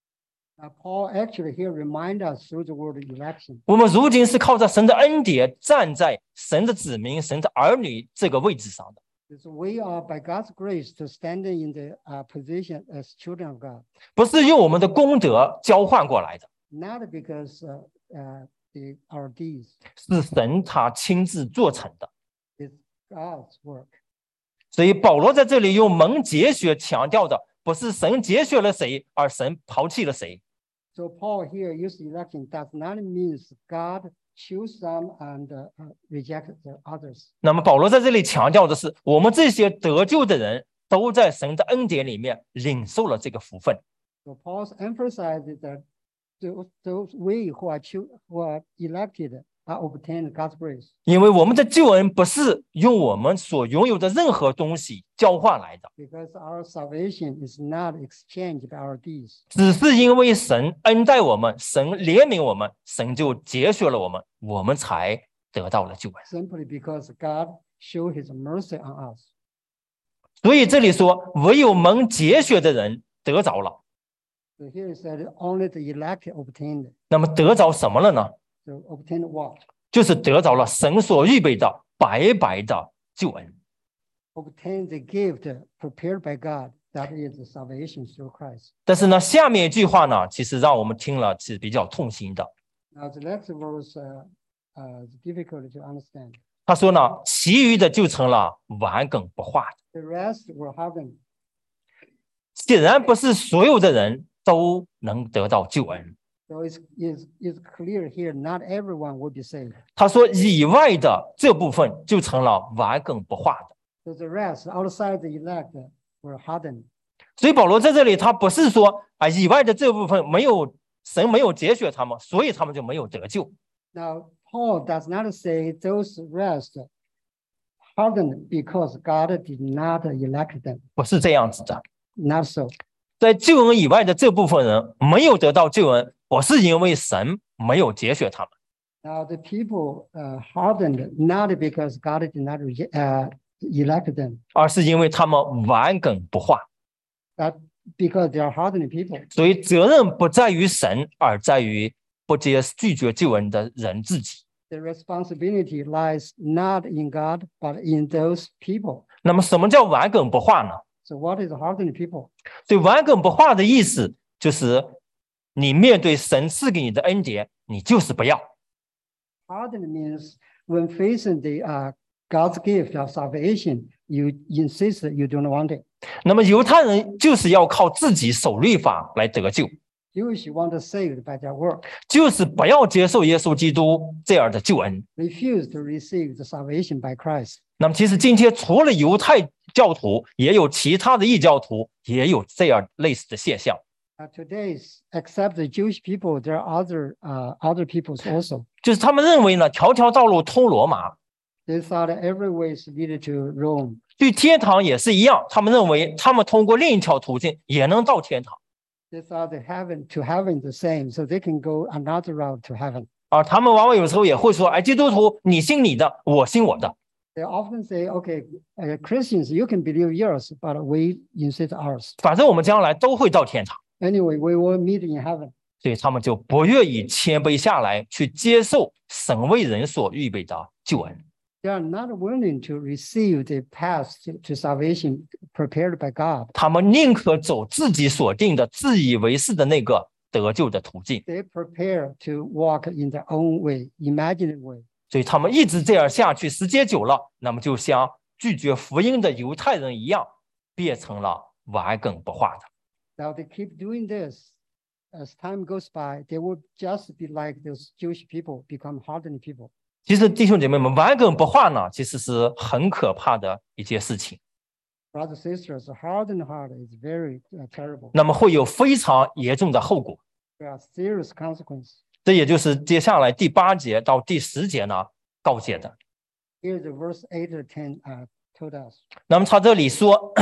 Speaker 2: Uh, Paul actually here remind us through the word election.
Speaker 1: 我们如今是靠着神的恩典，站在神的子民、神的儿女这个位置上的。
Speaker 2: It's we are by God's grace to stand in the uh, position as children of God,
Speaker 1: 不是用我们的功德交换过来的，
Speaker 2: not because uh, uh, the, our deeds.
Speaker 1: 是神他亲自做成的。
Speaker 2: It's God's work.
Speaker 1: 所以保罗在这里用蒙拣选强调的，不是神拣选了谁，而神抛弃了谁。
Speaker 2: So Paul here used election does not mean God choose some and uh, uh, reject the others.
Speaker 1: 那么保罗在这里强调的是，我们这些得救的人都在神的恩典里面领受了这个福分。
Speaker 2: So Paul emphasizes that those, those we who are cho- who are elected are obtained God's grace.
Speaker 1: 因为我们的救恩不是用我们所拥有的任何东西交换来的，
Speaker 2: Because our salvation is not exchanged by our deeds.
Speaker 1: 只是因为神恩待我们，神怜悯我们，神就拣选了我们，我们才得到了救恩。
Speaker 2: Simply because God showed his mercy on us.
Speaker 1: 所以这里说，唯有蒙拣选的人得着了。
Speaker 2: So here it said only the elect obtained.
Speaker 1: 那么得着什么了呢？
Speaker 2: So obtained what?
Speaker 1: 就是得着了神所预备的白白的救恩。
Speaker 2: Obtained the gift prepared by God. That is the salvation through Christ.
Speaker 1: 但是呢，下面一句话呢，其实让我们听了是比较痛心的。
Speaker 2: Now the next verse uh, uh, is difficult to understand.
Speaker 1: 他说呢，其余的就成了顽梗不化的。
Speaker 2: The rest were hardened.
Speaker 1: 显然不是所有的人都能得到救恩。
Speaker 2: So it's, it's, it's clear here, not everyone will be saved.
Speaker 1: 他说以外的这部分就成了顽梗不化的。
Speaker 2: So the rest, outside the elect, were hardened.
Speaker 1: 所以保罗在这里，他不是说啊，以外的这部分没有神没有拣选他们，所以他们就没有得救。
Speaker 2: Now, Paul does not say those rest hardened because God did not elect them.
Speaker 1: 不是这样子的。
Speaker 2: Not so.
Speaker 1: 在救恩以外的这部分人没有得到救恩，不是因为神没有拣选他们，
Speaker 2: Now, the people uh, hardened not because God did not reject, uh, elect them,
Speaker 1: 而是因为他们顽梗不化。
Speaker 2: but because they are hardened people.
Speaker 1: 所以责任不在于神，而在于不接拒绝救恩的人自己。
Speaker 2: The responsibility lies not in God, but in those people.
Speaker 1: 那么什么叫顽梗不化呢？
Speaker 2: So what is hardened people?
Speaker 1: 所以顽梗不化的意思就是你面对神赐给你的恩典，你就是不要。
Speaker 2: Hardened means when facing the uh, God's gift of salvation, you insist that you don't want it.
Speaker 1: 那么犹太人就是要靠自己守律法来得救，
Speaker 2: Jewish want to saved by their work,
Speaker 1: 就是不要接受耶稣基督这样的救恩。
Speaker 2: refuse to receive the salvation by Christ.
Speaker 1: 那么其实今天除了犹太教徒，也有其他的异教徒也有这样类似的现象，
Speaker 2: Uh, today's, except the Jewish people, there are other uh, other peoples also.
Speaker 1: 就是他们认为呢，条条道路通罗马，
Speaker 2: They thought that every way is leaded to Rome.
Speaker 1: 去天堂也是一样，他们认为他们通过另一条途径也能到天堂。
Speaker 2: They thought that heaven to heaven is the same, so they can go another route to heaven.
Speaker 1: 啊，他们往往有时候也会说，哎，基督徒你信你的，我信我的。
Speaker 2: They often say, okay, uh, Christians, you can believe yours, but we insist ours.
Speaker 1: 反正我们将来都会到天堂，
Speaker 2: Anyway, we will meet in heaven.
Speaker 1: 所以他们就不愿意谦卑下来，去接受神为人所预备的救恩。
Speaker 2: They are not willing to receive the path to, to salvation prepared by God.
Speaker 1: 他们宁可走自己所定的、自以为是的那个得救的途径，
Speaker 2: They prepare to walk in their own way, imagined way.
Speaker 1: 所以他们一直这样下去，时间久了，那么就像拒绝福音的犹太人一样，变成了顽梗不化的。
Speaker 2: Now they keep doing this. As time goes by, they will just be like those Jewish people, become hardened people.
Speaker 1: 其实弟兄姐妹们，顽梗不化呢，其实是很可怕的一件事情。
Speaker 2: Brothers and sisters, a hardened heart is very uh, terrible.
Speaker 1: 那么会有非常严重的后果。
Speaker 2: There are serious consequences.
Speaker 1: 这也就是接下来第八节到第十节呢告诫的。
Speaker 2: Here's the verse eight or ten uh, told us.
Speaker 1: 那么他这里说，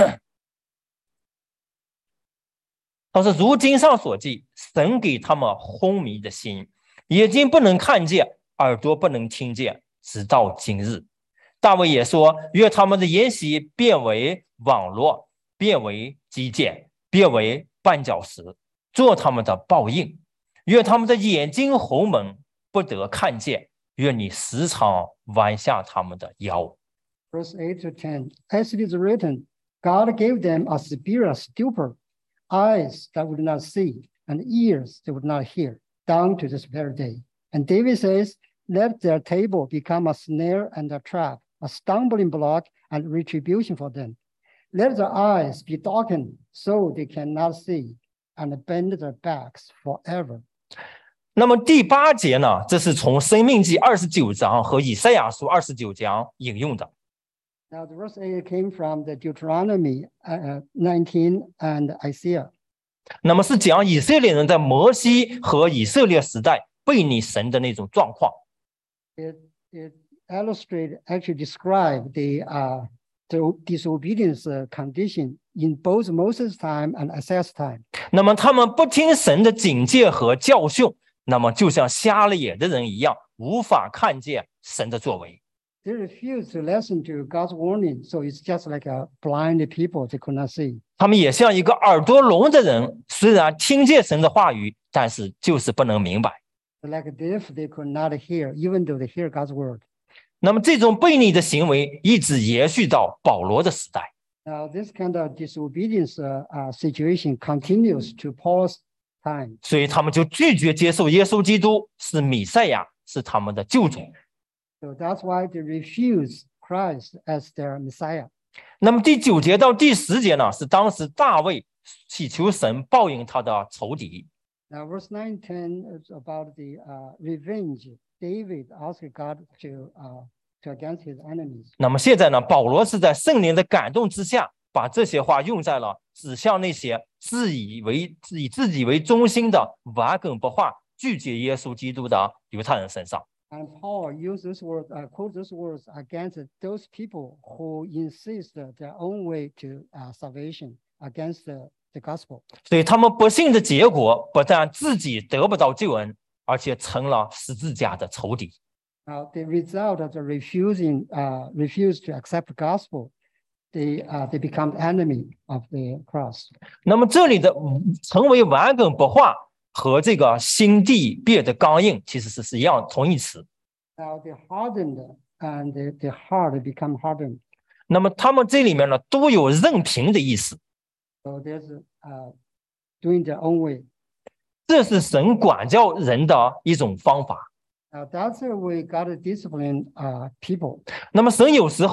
Speaker 1: 他说如经上所记，神给他们昏迷的心，眼睛不能看见，耳朵不能听见，直到今日。大卫也说，愿他们的筵席变为网络，变为基建，变为绊脚石，做他们的报应。愿他们的眼睛红蒙，不得看见，愿你时常弯下他们的腰。
Speaker 2: Verse eight to ten. As it is written, God gave them a spirit of stupor, eyes that would not see, and ears that would not hear, down to this very day. And David says, let their table become a snare and a trap, a stumbling block and retribution for them. Let their eyes be darkened so they cannot see, and bend their backs forever.
Speaker 1: 那么第八节呢，这是从申命记二十九章和以赛亚书二十九章引用的。
Speaker 2: Now, the verse eight came from the Deuteronomy uh, nineteen and Isaiah.
Speaker 1: 那么是讲以色列人在摩西和以色列时代背逆神的那种状况。
Speaker 2: It, it illustrates, actually describe the, uh, the disobedience uh, condition in both Moses' time and Isaiah's time.
Speaker 1: 那么他们不听神的警戒和教训，那么就像瞎了眼的人一样，无法看见神的作为。
Speaker 2: They refused to listen to God's warning, so it's just like a blind people, they could not see.
Speaker 1: 他们也像一个耳朵聋的人，虽然听见神的话语，但是就是不能明白。
Speaker 2: Like deaf, they could not hear, even though they hear God's word.
Speaker 1: 那么这种悖逆的行为一直延续到保罗的时代。
Speaker 2: Now, this kind of disobedience uh, uh, situation continues to Paul's time.
Speaker 1: 所以他们就拒绝接受耶稣基督是弥赛亚，是他们的救主。
Speaker 2: So that's why they refuse Christ as their Messiah.
Speaker 1: 那么第九节到第十节呢，是当时大卫祈求神报应他的仇敌。
Speaker 2: Now, verse nine, ten is about the uh, revenge. David asked God to uh, to against his enemies.
Speaker 1: 那么现在呢，保罗是在圣灵的感动之下，把这些话用在了指向那些自以为以自己为中心的顽梗不化、拒绝耶稣基督的犹太人身上。
Speaker 2: And Paul used this word, uh, quote these words against those people who insist their own way to uh, salvation against the, the gospel.
Speaker 1: 所以他们不信的结果，不但自己得不到救恩，而且成了十字架的仇敌。
Speaker 2: Now, the result of the refusing, uh, refuse to accept the gospel, they, uh, they become enemy of the cross.
Speaker 1: 那么这里的成为顽梗不化和这个心地变得刚硬，其实是是一样同义词。
Speaker 2: Now, the hardened and the, the heart become hardened.
Speaker 1: 那么他们这里面呢，都有任凭的意思。
Speaker 2: So there's uh, doing their own way.
Speaker 1: 这是神管教人的一种方法。
Speaker 2: Now, that's the way God discipline uh, people.
Speaker 1: 那么神有时候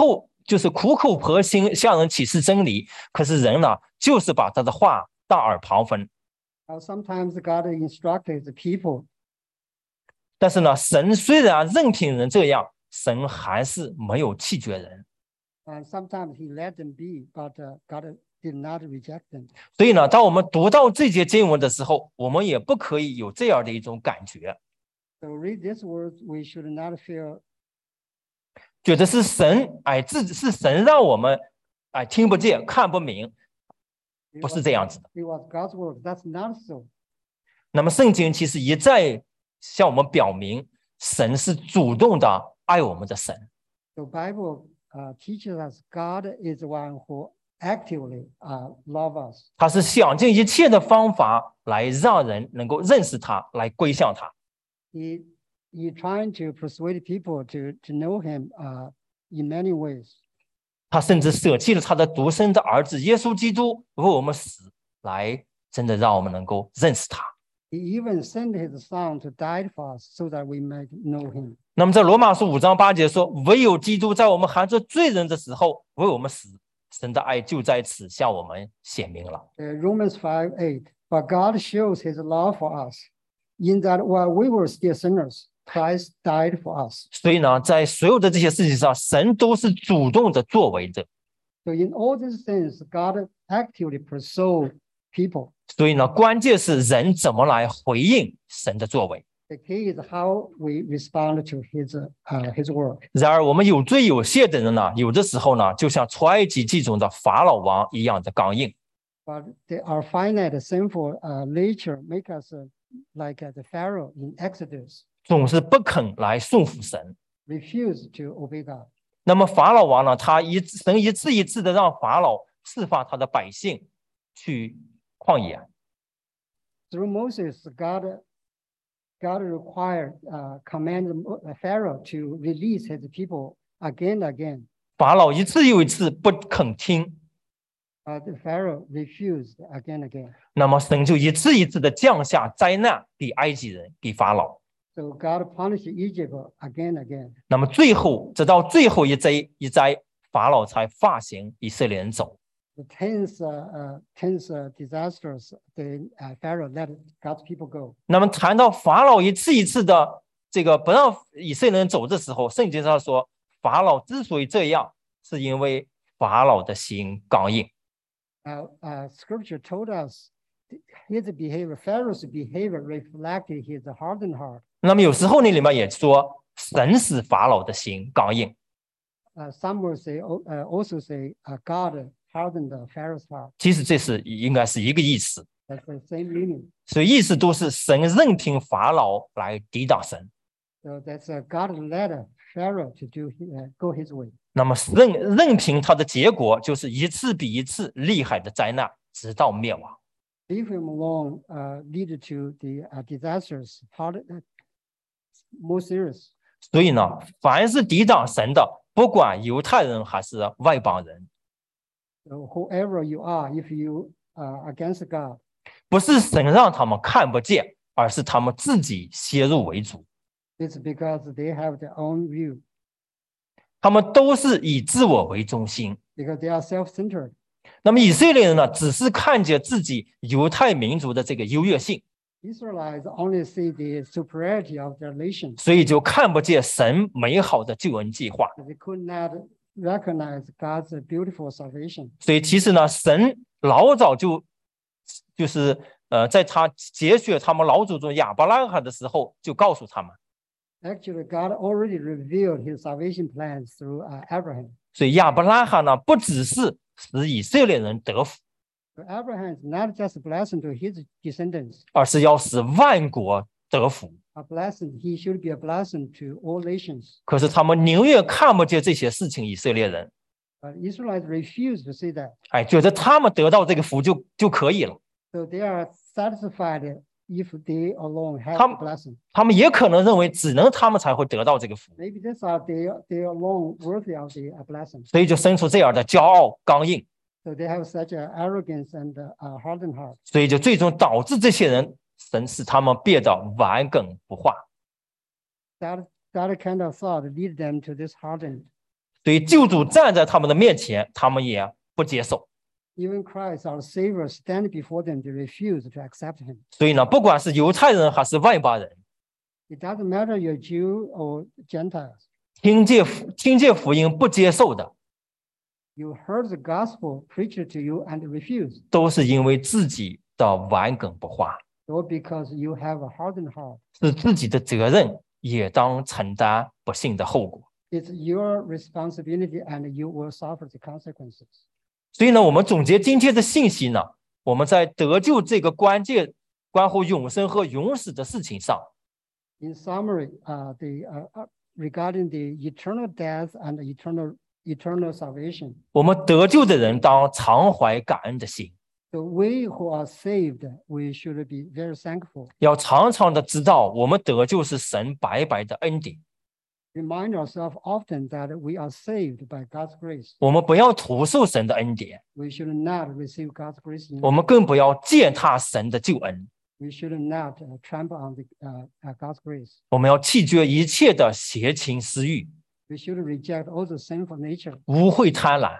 Speaker 1: 就是苦口婆心向人启示真理，可是人呢，就是把他的话大耳旁风。
Speaker 2: Now, sometimes God instructed the people,
Speaker 1: 但是呢，神虽然任凭人这样，神还是没有弃绝人。
Speaker 2: and sometimes he let them be, but uh, God did not reject them.
Speaker 1: 所以呢，当我们读到这节经文的时候，我们也不可以有这样的一种感觉，
Speaker 2: So read these words, we should not feel
Speaker 1: 觉得是神哎，自是神让我们哎听不见、看不明，
Speaker 2: it
Speaker 1: 不是
Speaker 2: was,
Speaker 1: 这样子的。
Speaker 2: it was God's word. That's not so.
Speaker 1: 那么圣经其实一再向我们表明，神是主动的爱我们的神。
Speaker 2: The Bible uh, teaches us God is the one who actively uh, love us.
Speaker 1: 他是想尽一切的方法来让人能够认识他，来归向他。
Speaker 2: He he trying to persuade people to to know Him uh, in many ways.
Speaker 1: 他甚至舍弃了他的独生的儿子耶稣基督为我们死，来真的让我们能够认识他。
Speaker 2: He even sent His Son to die for us, so that we might know Him.
Speaker 1: 那么在罗马书五章八节说，唯有基督在我们还做罪人的时候为我们死，神的爱就在此向我们显明了。
Speaker 2: Uh, Romans five eight. But God shows His love for us, in that while we were still sinners, Christ died for us.
Speaker 1: 所以呢，在所有的这些事情上，神都是主动的作为的。
Speaker 2: So in all these things, God actively pursued people.
Speaker 1: 所以呢，关键是人怎么来回应神的作为。
Speaker 2: The key is how we respond to His uh, His work.
Speaker 1: 然而，我们有罪有谢的人呢，有的时候呢，就像出埃及记中的法老王一样的刚硬。
Speaker 2: But the, our finite sinful uh, nature make us uh, like uh, the Pharaoh in Exodus,
Speaker 1: 总是不肯来顺服神。
Speaker 2: refuse to obey God.
Speaker 1: 那么法老王呢，他一神一次一次的让法老释放他的百姓去旷野。
Speaker 2: Through Moses, God God required, uh, command Pharaoh to release his people again and again.
Speaker 1: 法老一次又一次不肯听，
Speaker 2: But the Pharaoh refused again and again.
Speaker 1: 那么神就一次一次的降下灾难给埃及人，给法老。
Speaker 2: So God punished Egypt again and again.
Speaker 1: 那么最后，直到最后一灾一灾，法老才发行以色列人走。
Speaker 2: The tenth, uh, uh, tenth uh, disasters, the uh, Pharaoh let God's people go.
Speaker 1: 那么谈到法老一次一次的这个不让以色列人走的时候，圣经上说，法老之所以这样，是因为法老的心刚硬。
Speaker 2: Now, uh, Scripture told us his behavior, Pharaoh's behavior reflected his hardened heart.
Speaker 1: 那么有时候那里面也说，神使法老的心刚硬。
Speaker 2: Uh, some will say, uh, also say, uh, God hardened the Pharaoh's heart.
Speaker 1: 其实这是应该是一个意思，
Speaker 2: That's the same meaning.
Speaker 1: 所以意思都是神任凭法老来抵挡神。
Speaker 2: So that's uh, God led Pharaoh to do uh, go his way.
Speaker 1: 那么任任凭他的结果就是一次比一次厉害的灾难，直到灭亡。
Speaker 2: Leave him alone uh, lead to the uh, disasters, hard, uh, more serious.
Speaker 1: 所以呢，凡是抵挡神的，不管犹太人还是外邦人，
Speaker 2: So whoever you are, if you are against God,
Speaker 1: 不是神让他们看不见，而是他们自己先入为主。
Speaker 2: it's because they have their own view,
Speaker 1: 他们都是以自我为中心。
Speaker 2: because they are self-centered.
Speaker 1: 那么以色列人呢，只是看见自己犹太民族的这个优越性，
Speaker 2: Israelites only see the superiority of their nation.
Speaker 1: 所以就看不见神美好的救恩计划。
Speaker 2: They could not recognize God's beautiful salvation.
Speaker 1: 所以其实呢，神老早就就是呃，在他节选他们老祖宗亚伯拉罕的时候，就告诉他们。
Speaker 2: Actually, God already revealed his salvation plans through uh, Abraham.
Speaker 1: 所以亚伯拉罕呢，不只是使以色列人得福，
Speaker 2: So Abraham is not just a blessing to his descendants,
Speaker 1: 而是要使万国得福。
Speaker 2: a blessing. He should be a blessing to all nations.
Speaker 1: 可是他们宁愿看不见这些事情，以色列人，
Speaker 2: But Israelites refuse to see that.
Speaker 1: 哎，觉得他们得到这个福就就可以了。
Speaker 2: So they are satisfied if they alone have
Speaker 1: Tam-
Speaker 2: the blessing.
Speaker 1: 他们也可能认为，只能他们才会得到这个福，
Speaker 2: Maybe that's are they they alone worthy of the uh, blessing.
Speaker 1: 所以就生出这样的骄傲、刚硬，
Speaker 2: So they have such an arrogance and uh, hardened heart.
Speaker 1: 所以就最终导致这些人，神使他们变得顽梗不化。
Speaker 2: That that kind of thought lead them to this hardened.
Speaker 1: 对救主站在他们的面前，他们也不接受。
Speaker 2: Even Christ, our Savior, stand before them, they refuse to accept him.
Speaker 1: 所以呢，不管是犹太人还是外邦人，
Speaker 2: It doesn't matter you're Jew or Gentiles.
Speaker 1: 听见听见福音不接受的，
Speaker 2: You heard the gospel preached to you and refused,
Speaker 1: 都是因为自己的顽梗不化，
Speaker 2: or because you have a hardened heart.
Speaker 1: 是自己的责任，也当承担不幸的后果。
Speaker 2: It's your responsibility, and you will suffer the consequences.
Speaker 1: 所以呢，我们总结今天的信息呢，我们在得救这个关键、关乎永生和永死的事情上，
Speaker 2: In summary, uh, the uh, uh, regarding the eternal death and eternal eternal salvation,
Speaker 1: 我们得救的人当常怀感恩的心，
Speaker 2: so we who are saved, we should be very thankful.
Speaker 1: 要常常的知道，我们得救是神白白的恩典。
Speaker 2: Remind ourselves often that we are saved by God's grace.
Speaker 1: 我们不要徒受神的恩典，
Speaker 2: We should not receive God's grace. In
Speaker 1: 我们更不要践踏神的救恩。
Speaker 2: We should not uh, trample on the uh, uh, God's grace.
Speaker 1: 我们要弃绝一切的邪情私欲、
Speaker 2: We should reject all the sinful nature,
Speaker 1: 污秽贪婪、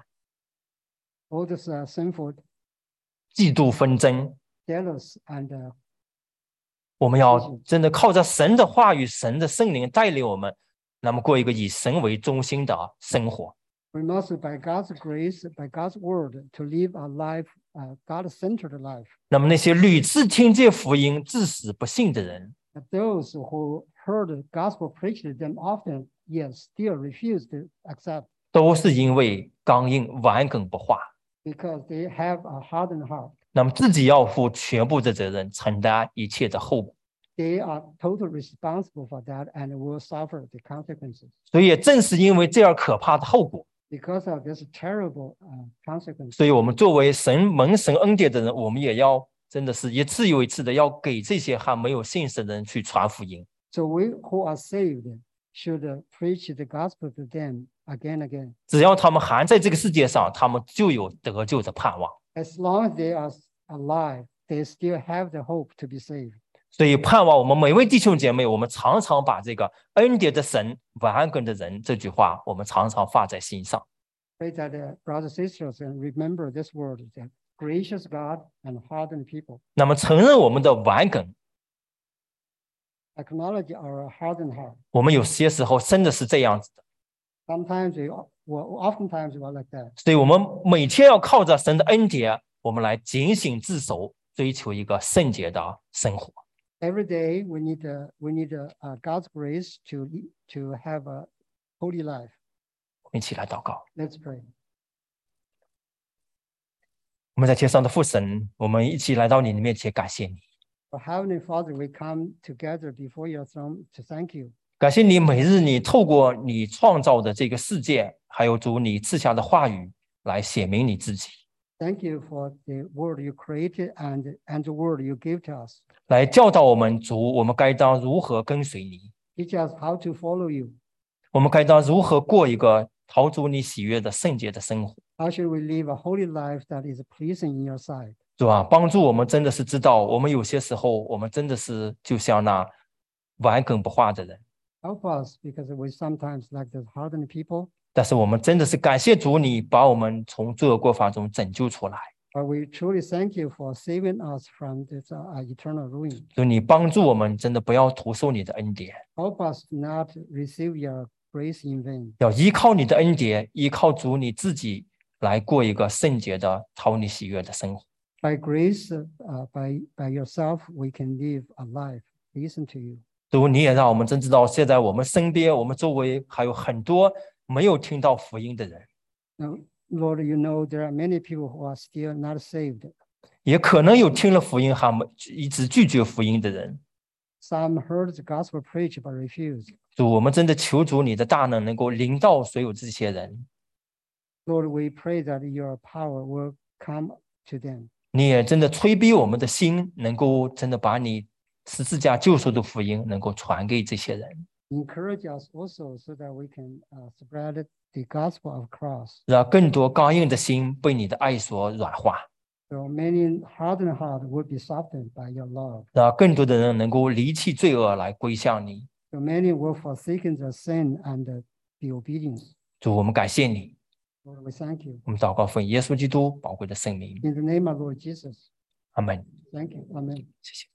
Speaker 2: all this uh, sinful,
Speaker 1: 嫉妒纷争。
Speaker 2: jealous, and uh,
Speaker 1: 我们要真的靠着神的话语、神的圣灵带领我们，那么过一个以神为中心的生活。
Speaker 2: we must, by God's grace, by God's word, to live a life, uh, God-centered life.
Speaker 1: 那么那些屡次听见福音、至死不信的人，
Speaker 2: But those who heard the gospel preached to them often, yet still refuse to accept
Speaker 1: 都是因为刚硬、顽梗不化。
Speaker 2: because they have a hardened heart.
Speaker 1: 那么自己要负全部的责任，承担一切的后果。
Speaker 2: They are totally responsible for that and will suffer the consequences.
Speaker 1: 所以也正是因为这样可怕的后果，
Speaker 2: Because of this terrible uh, consequence,
Speaker 1: 所以我们作为神蒙神恩典的人，我们也要真的是一次又一次的要给这些还没有信神的人去传福音。
Speaker 2: so we who are saved should uh, preach the gospel to them again and again.
Speaker 1: 只要他们还在这个世界上，他们就有得救的盼望。
Speaker 2: As long as they are alive, they still have the hope to be saved.
Speaker 1: 所以盼望我们每位弟兄姐妹，我们常常把这个恩典的神、顽梗的人这句话，我们常常放在心上。
Speaker 2: Pray that uh, brothers and sisters and remember this word that gracious God and hardened people.
Speaker 1: 那么承认我们的顽梗，
Speaker 2: Acknowledge our hardened heart.
Speaker 1: 我们有些时候真的是这样子的。
Speaker 2: Sometimes we, well, oftentimes we are like that.
Speaker 1: 所以我们每天要靠着神的恩典，我们来警醒自守，追求一个圣洁的生活。
Speaker 2: Every day we need uh, we need uh, uh, God's grace to to have a holy life.
Speaker 1: 我们一起来祷告。
Speaker 2: Let's pray.
Speaker 1: 我们在天上的父神，我们一起来到你的面前，感谢你，
Speaker 2: For Heavenly Father, we come together before your throne to thank you.
Speaker 1: 感谢你每日你透过你创造的这个世界，还有主你赐下的话语，来显明你自己，
Speaker 2: Thank you for the word you created and and the word you give to us.
Speaker 1: 来教导我们主，我们该当如何跟随你，
Speaker 2: Teach us how to follow you.
Speaker 1: 我们该当如何过一个讨主你喜悦的圣洁的生活。
Speaker 2: How should we live a holy life that is pleasing in your sight?
Speaker 1: 主啊，帮助我们真的是知道，我们有些时候，我们真的是就像那顽梗不化的人，
Speaker 2: Help us because we sometimes like the hardened people,
Speaker 1: 但是我们真的是感谢主，你把我们从罪恶过犯中拯救出来。
Speaker 2: but we truly thank you for saving us from this uh, eternal ruin.
Speaker 1: 所以你帮助我们，真的不要徒受你的恩典，
Speaker 2: Help us not receive your grace in vain.
Speaker 1: 要依靠你的恩典，依靠主你自己来过一个圣洁的、讨你喜悦的生活。
Speaker 2: By grace, uh, by by yourself, we can live a life pleasing to you.
Speaker 1: 主，你也让我们真知道，现在我们身边、我们周围还有很多没有听到福音的人，
Speaker 2: Now, Lord, you know there are many people who are still not saved.
Speaker 1: 也可能有听了福音还没一直拒绝福音的人。
Speaker 2: Some heard the gospel preached but refused.
Speaker 1: 主，我们真的求主你的大能能够临到所有这些人，
Speaker 2: Lord, we pray that your power will come to them.
Speaker 1: 你也真的催逼我们的心，能够真的把你十字架救赎的福音能够传给这些人，
Speaker 2: Encourage us also so that we can uh, spread the gospel of cross.
Speaker 1: 让更多刚硬的心被你的爱所软化，
Speaker 2: So many hardened heart will be softened by your love.
Speaker 1: 让更多的人能够离弃罪恶来归向你。
Speaker 2: So many will forsaken the sin and uh, be obedient.
Speaker 1: 主，我们感谢你，
Speaker 2: Lord, we thank you.
Speaker 1: 我们祷告奉耶稣基督宝贵的圣名，
Speaker 2: In the name of Lord Jesus,
Speaker 1: 阿门。
Speaker 2: thank you. Amen.
Speaker 1: 谢谢。